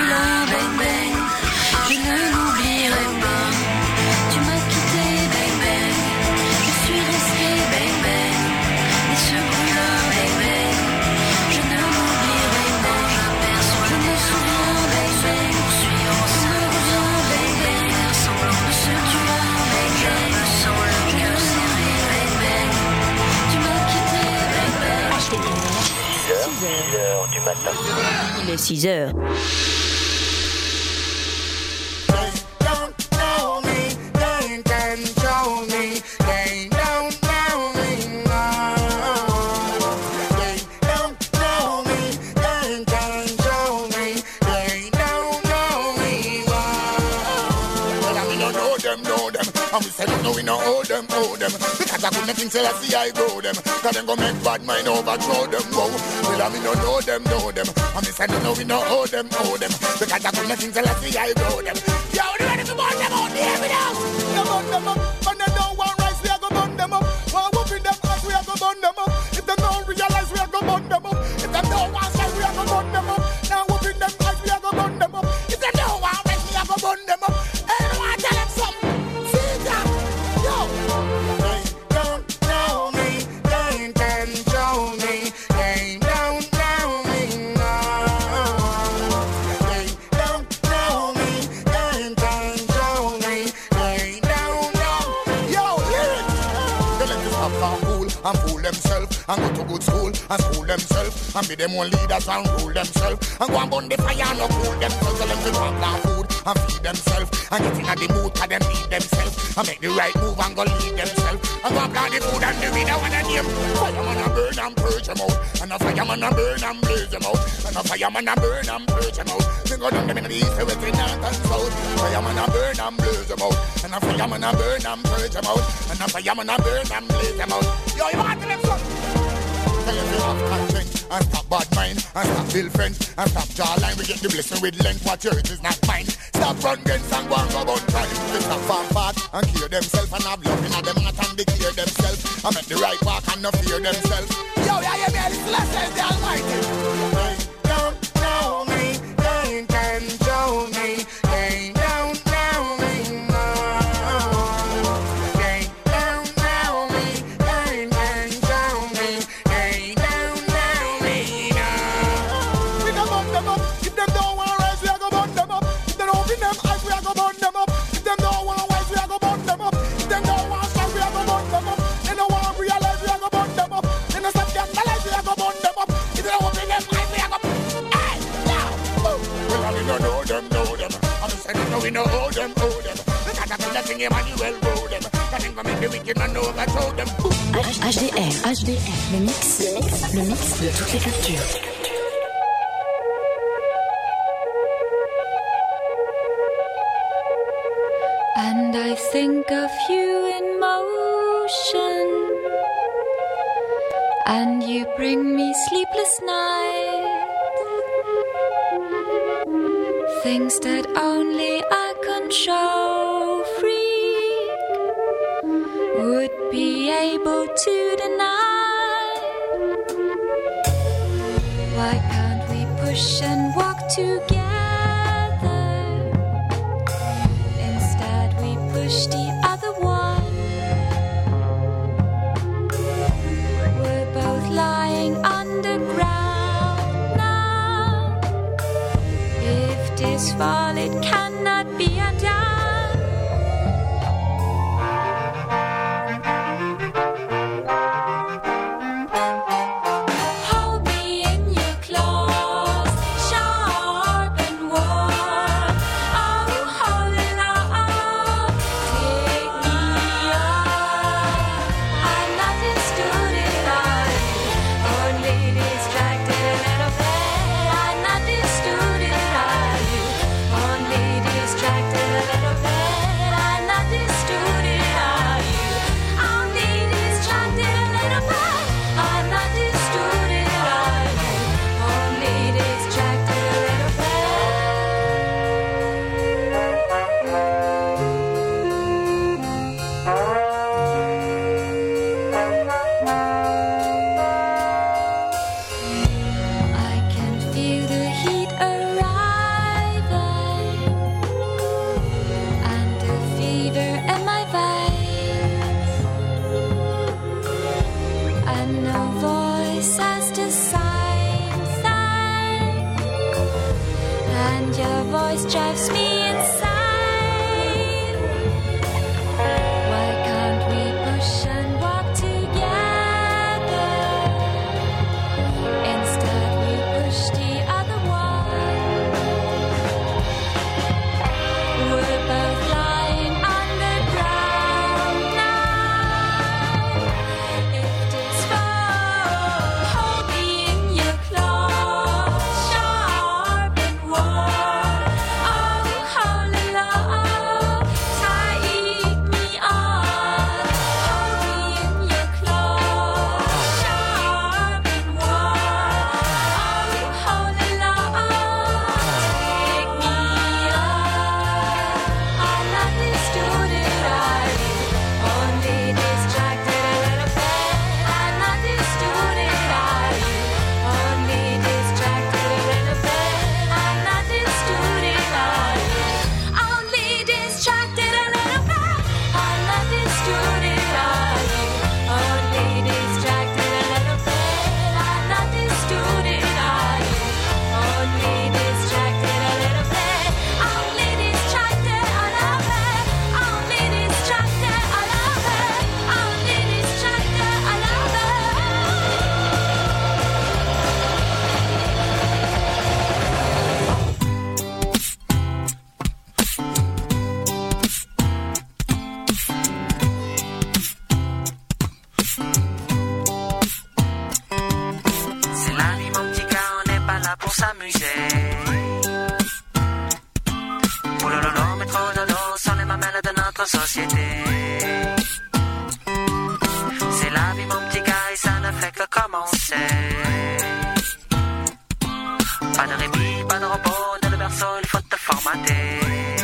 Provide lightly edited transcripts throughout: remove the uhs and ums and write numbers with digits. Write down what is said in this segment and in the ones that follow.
brûlant, bang bang. Je ne l'oublierai pas. Tu m'as quitté, bang bang. Je suis resté, bang bang. Et ce brûlant, bang bang. Je ne l'oublierai pas. J'aperçois, je me souviens, bang bang. Poursuivant, ça revient, bang bang. Faire semblant de se tuer, bang bang. Je me sens le cœur serré, bang bang. Tu m'as quitté, bang bang. 6h du matin. Il est 6h. And we said, no, we no owe them. Because I couldn't think till I see I grow them. Cause them go make bad mind overthrow them, whoa. Well, I mean, no know them. And we said, no, we no owe them. Because I couldn't think till I see I grow them. Yo, you ready to burn them out there, we now? You burn them up. And they don't want rice, we are gonna burn them up. While whooping them ass, we are gonna burn them up. If they don't realize, we are gonna burn them up. If they don't want rice, we are gonna burn them up. Now whooping them ass, we are gonna burn them up. If they don't want rice, we are gonna burn them up. Hey, I want to tell them something. And fool themselves, and go to good school, and school themselves, and be them one leaders and rule themselves, and go and burn the fire and not cool themselves, tell them to want plant food, and feed themselves, and get in the mood, cause them need themselves, and make the right move and go lead themselves, and go and plant the food and the weed, and a name, fireman and burn and purge them out, and a fireman and burn and blaze them out, and a fireman and burn and purge them out, then go down them in the east, west, north and south, fireman and burn and blaze them out, and a fireman and burn and purge them out, and a fireman and burn and blaze them out. Yo, you want to them son? Tell them to have content and stop bad mind and stop bill friends and stop jawline. We get the blessing with length. What yours is not mine. Stop run against and go and go about time. They stop farm part and clear themselves and have love in them heart and they clear themselves and make the right walk and not fear themselves. Yo, yeah, you hear this lesson, the Almighty. They don't know me, they can show me, they don't know me, no. We know hold them. Because I feel that thing Emmanuel wrote them. That thing make the wicked man overthrow them. HDR, le mix de toutes les cultures. And I think of you in motion, and you bring me sleepless nights. Things that only I can show free would be able to deny. Why can't we push and walk together? Instead we push the other one. We're both lying underground now. If this fall, it cannot be undone. Hold me in your claws, sharp and warm. Oh, hold it on, take me on. I'm not understood it all, only distracted a little bit. I'm not understood it all, only distracted. and your voice drives me insane. Why can't we push and walk together? Instead we push the other one. We're both lying underground now. If this fall, hold me in your claws, sharp and warm. Oh, holy love, take me on. Hold me in your claws, sharp and warm. Oh, holy love, take me on. All understood it, are you only distracted a little bit? I'm understood it, are you only distracted a little bit? I'm understood it, are you only distracted a little bit? I'm understood it, are you only distracted a little bit? I'm understood it, are you only distracted a little bit? Only distracted a little bit. Only distracted a little bit. Only distracted a little bit. C'est la vie, mon petit gars, on n'est pas là pour s'amuser. Pouloulolo, mais trop dodo sont les mamelles de notre société. C'est la vie, mon petit gars, et ça ne fait que commencer. Pas de répit, pas de repos, dès le berceau, il faut te formater.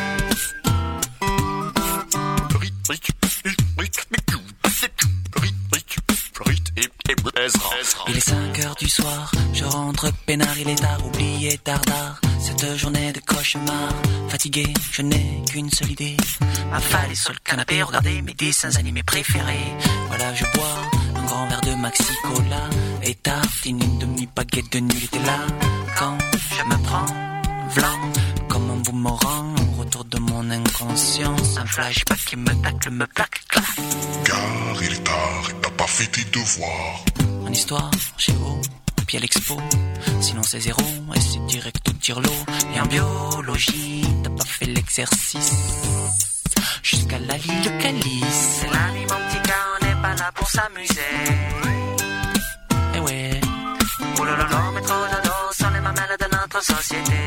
Il est 5h du soir, je rentre peinard, il est tard, oublié dardard. Cette journée de cauchemar, fatigué, je n'ai qu'une seule idée. M'affaler sur le canapé, regarder mes dessins animés préférés. Voilà, je bois un grand verre de Maxi Cola et tartine une demi-baguette de Nutella. Là, quand je me prends vlan, comme un boomerang, au retour de mon inconscience, un flashback qui me tacle, me plaque, clac. Car il est tard, t'as pas fait tes devoirs. En histoire, géo, puis à l'expo. Sinon c'est zéro, et c'est direct au tire-l'eau. Et en biologie, t'as pas fait l'exercice. Jusqu'à la ligne de calice. C'est la vie, mon petit gars, on n'est pas là pour s'amuser. Eh ouais. Pouloulolo, mais trop dodo sont les mamelles de notre société.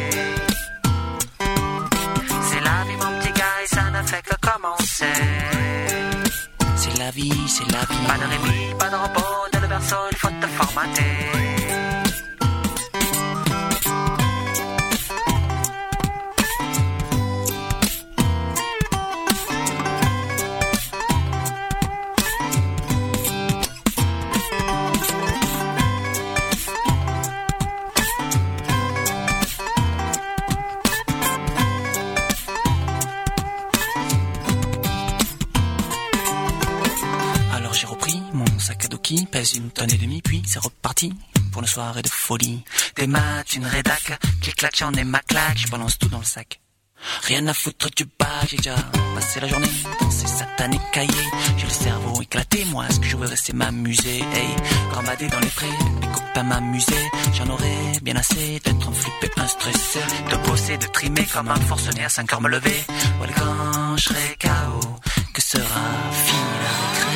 C'est la vie, mon petit gars, et ça ne fait que commencer. C'est la vie, c'est la vie. Pas de répit, pas de repos, dès le berceau, il faut te formater. Alors j'ai repris mon sac à dos qui pèse 1,5 tonnes, puis c'est reparti pour une soirée de folie. Des maths, une rédac, clic-clac, j'en ai ma claque, je balance tout dans le sac. Rien à foutre du bac, j'ai déjà passé la journée dans ces satanés cahiers. J'ai le cerveau éclaté, moi ce que je voudrais c'est m'amuser. Hey, gambader dans les prés, les copains m'amuser. J'en aurais bien assez d'être un flippé, un stressé, de bosser, de trimer comme un forcené à 5h me lever. Ouais, quand je serai KO, que sera fini la récré.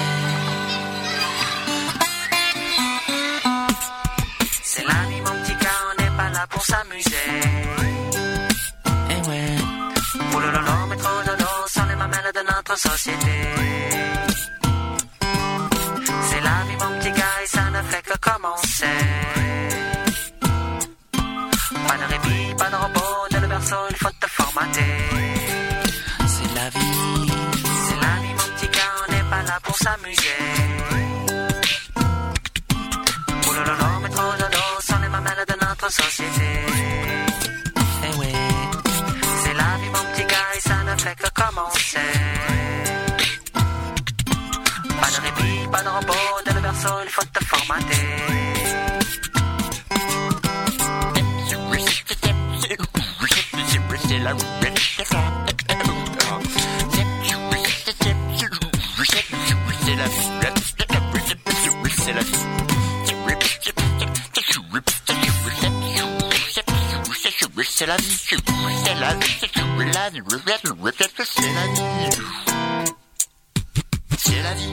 C'est la vie, mon petit gars, on n'est pas là pour s'amuser. Eh ouais. Pouloulolo, mais trop dodo sont les mamelles de notre société. C'est la vie, mon petit gars, et ça ne fait que commencer. Pas de répit, pas de repos, dès le berceau, il faut te formater. C'est la vie, mon petit gars, on n'est pas là pour s'amuser. Pouloulolo, mais trop dodo sont les mamelles de notre société. Eh ouais. C'est la vie, mon petit gars, et ça ne fait que commencer. Pas de répit, pas de repos, dès le berceau, il faut te formater. C'est la vie, c'est la vie, c'est la vie, c'est la vie.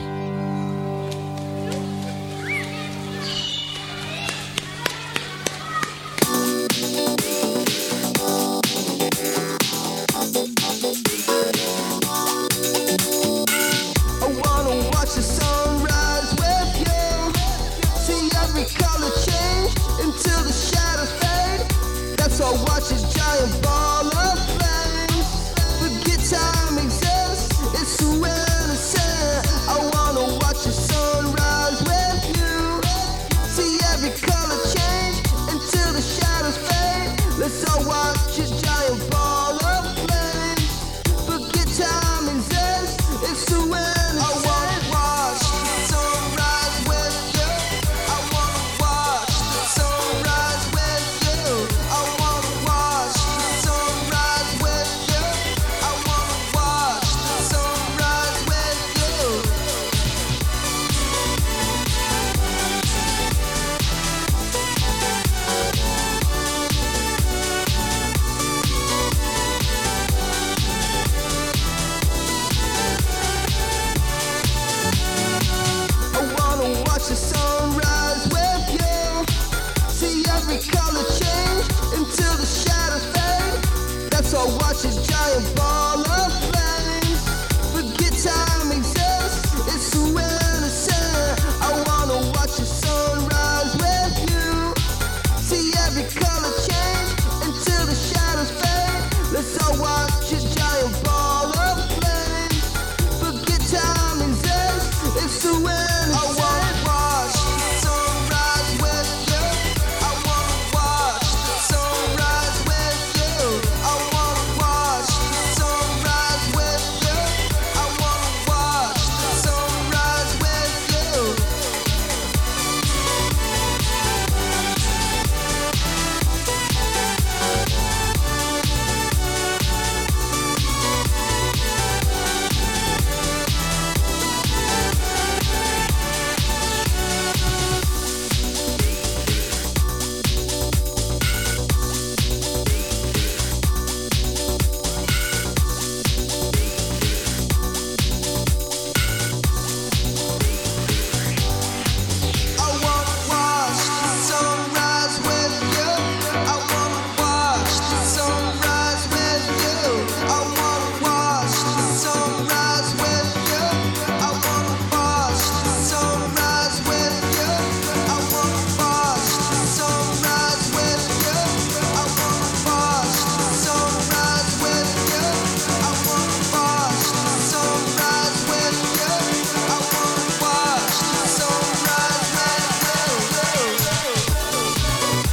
Watch this giant ball of flames. Forget time exists. It's too innocent. I wanna watch the sunrise with you. See every color change until the shadows fade. Let's all watch this giant ball of flames. Forget time exists. It's too innocent. I wanna watch the sunrise with you. I wanna watch the sunrise with you. I wanna watch the sunrise with you. I wanna watch the sunrise with you. I wanna watch the sunrise with you. See every color change until the shadows fade. That's all. Watch this giant ball of flames. Forget time exists. It's too innocent. I wanna watch the sunrise with you. See every color change until the shadows fade. Let's all watch this giant ball of flames. Forget time exists. It's too innocent. I wanna watch the sunrise with you. I wanna watch the sunrise with you. I wanna watch the sunrise with you. I wanna watch the sunrise with you. I wanna watch the sunrise with you. I wanna watch the sunrise with you. I wanna watch the sunrise with you. I wanna watch the sunrise with you. I wanna watch the sunrise with you. I wanna watch the sunrise with you. I wanna watch the sunrise with you. I wanna watch the sunrise with you.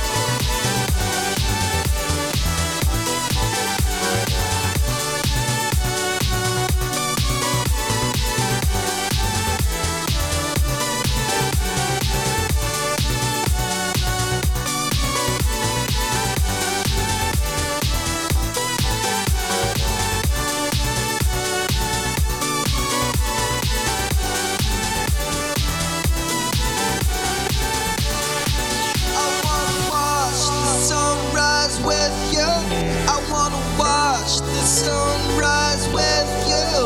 I wanna watch the sunrise with you. I wanna watch the sunrise with you.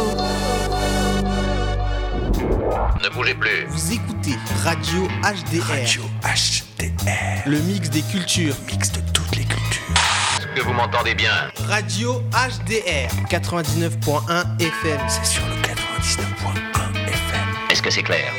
Ne bougez plus. Vous écoutez Radio HDR. Radio HDR. Le mix des cultures. Mix de toutes les cultures. Est-ce que vous m'entendez bien? Radio HDR 99.1 FM. C'est sur le 99.1 FM. Est-ce que c'est clair?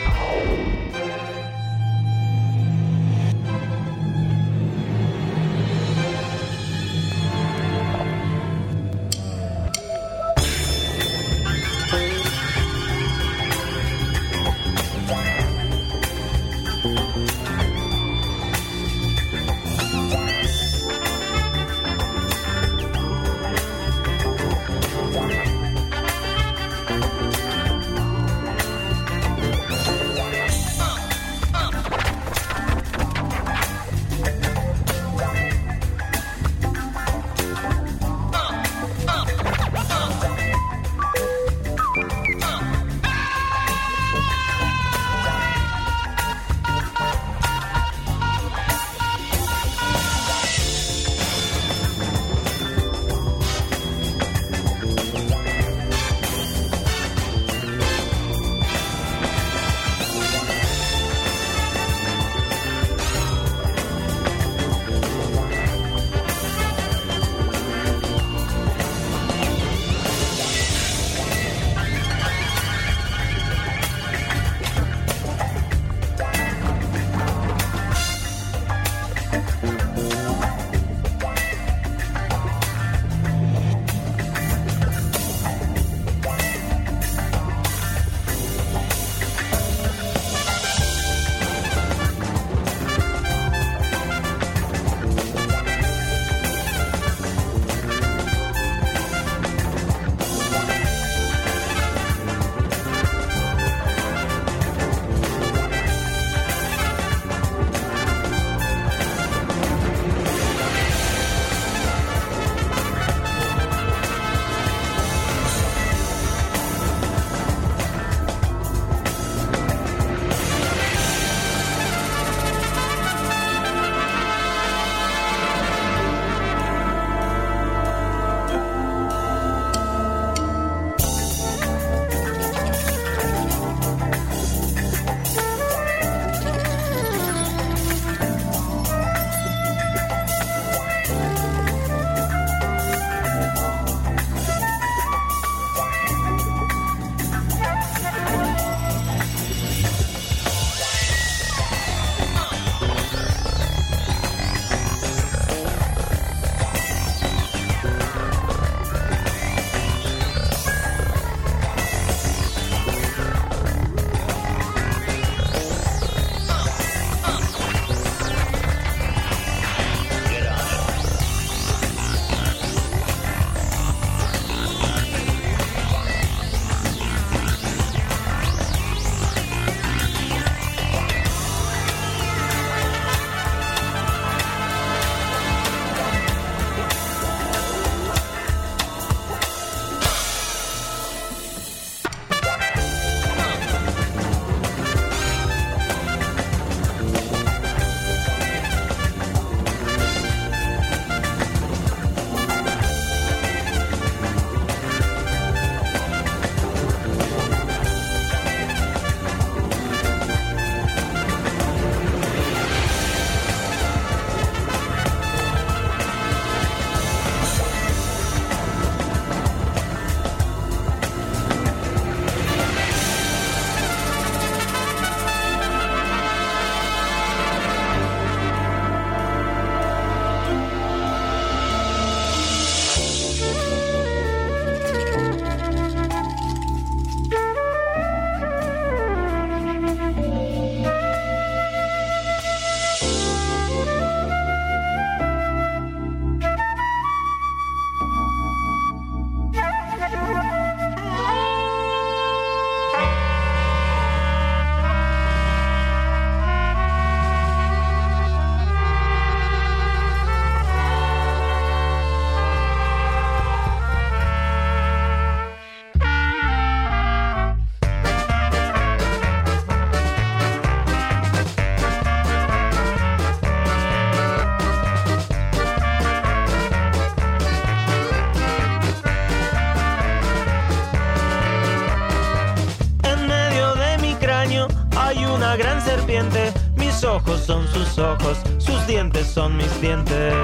una gran serpiente. Mis ojos son sus ojos, sus dientes son mis dientes.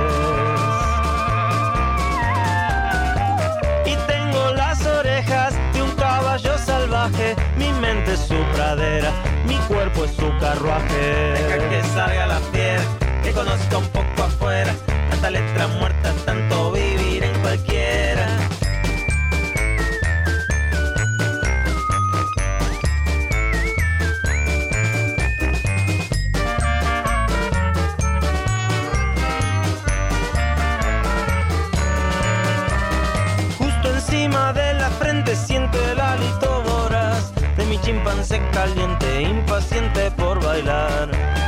Y tengo las orejas de un caballo salvaje. Mi mente es su pradera, mi cuerpo es su carruaje. Deja que salga la piedra, que conozca un poco afuera. Tanta letra muerta, tanto vivir en cualquiera. Encima de la frente siento el hálito voraz de mi chimpancé caliente, impaciente por bailar.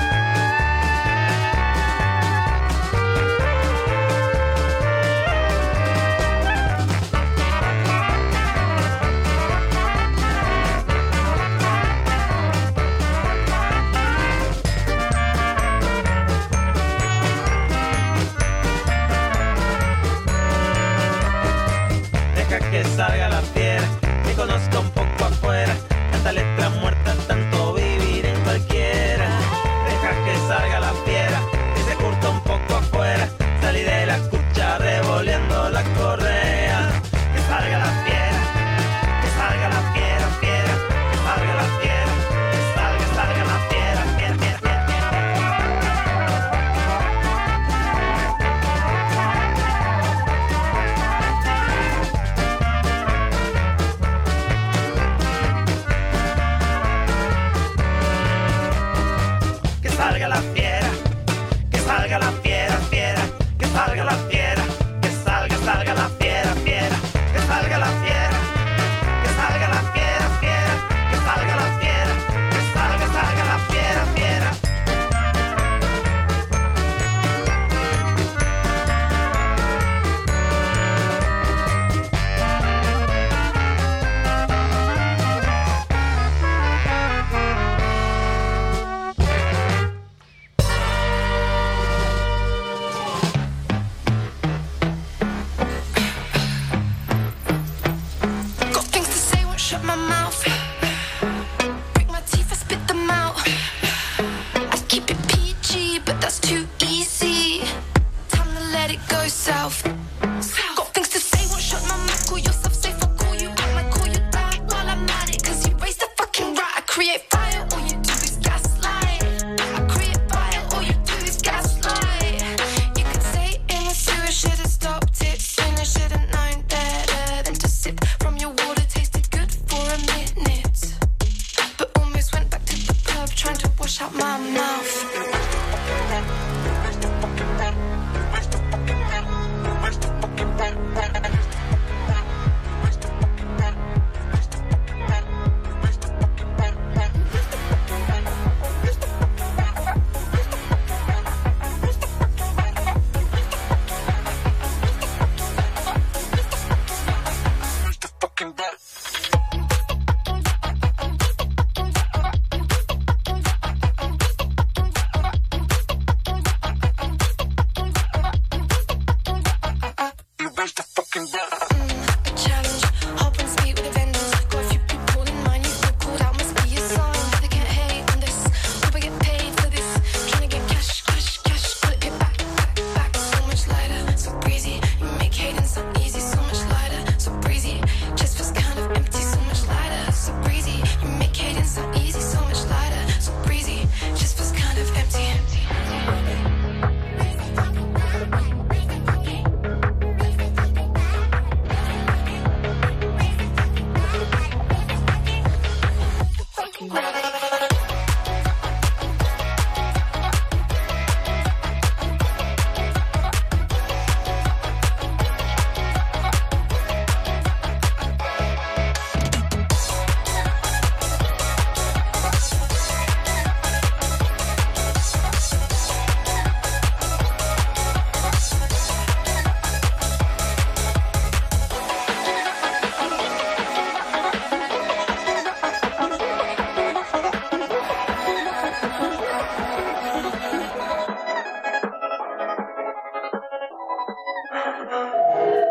Que salga la fiera, que conozca un poco afuera. Tanta letra muerta, tanto vivir en cualquiera. Deja que salga la fiera, que se curta un poco afuera. Salí de la cucha revoleando la correa. Que salga la fiera, que salga la fiera, fiera. Que salga la fiera, que salga la fiera, fiera, fiera, fiera. Salga la fiera, que salga la fiera, fiera, que salga la fiera, que salga la fiera, fiera, que salga la fiera, que salga la fiera, fiera, que salga la fiera, que salga la fiera, fiera.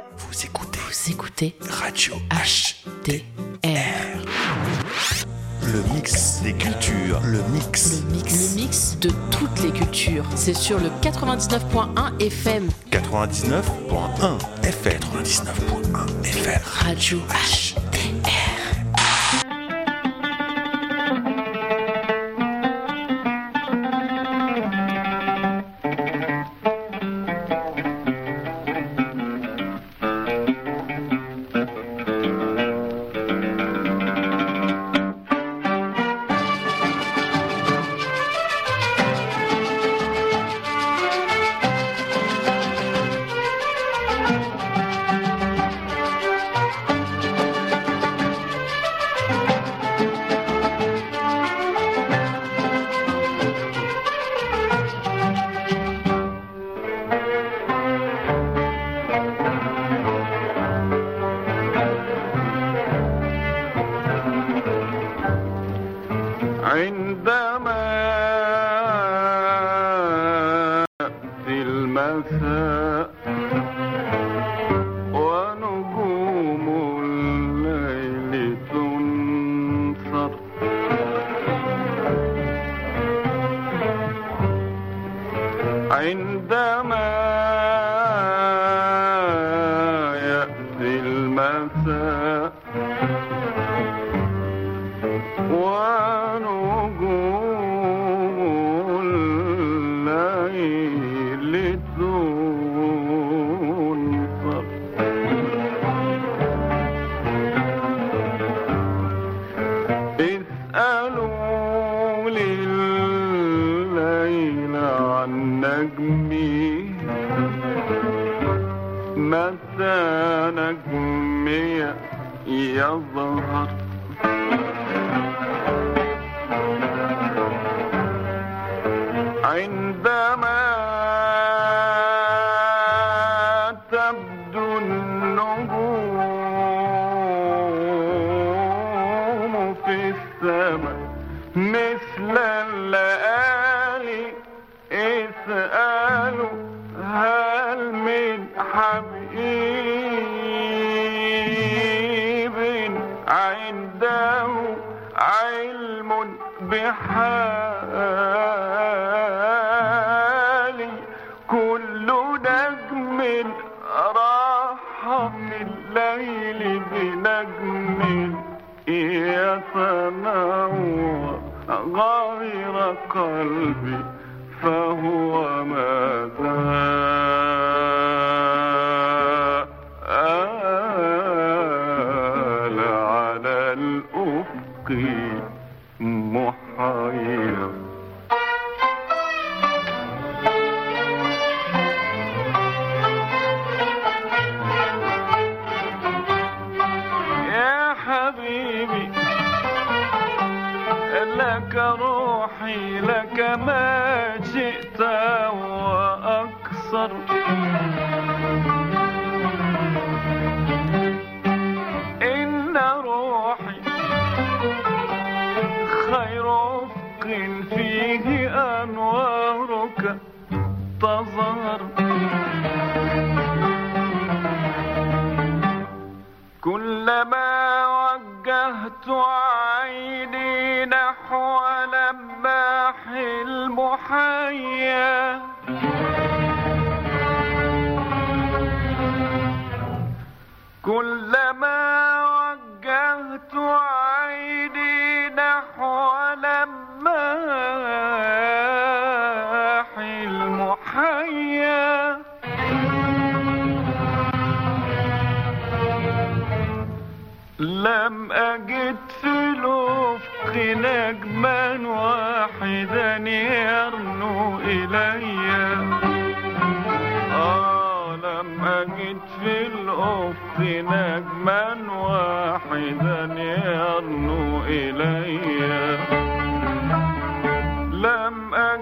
Vous écoutez Radio HDR. Le mix des cultures. Le mix de toutes les cultures. C'est sur le 99.1 FM. 99.1 FM. 99.1 FM. Radio HDR.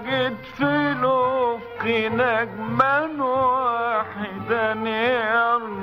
نجما واحدا يرنو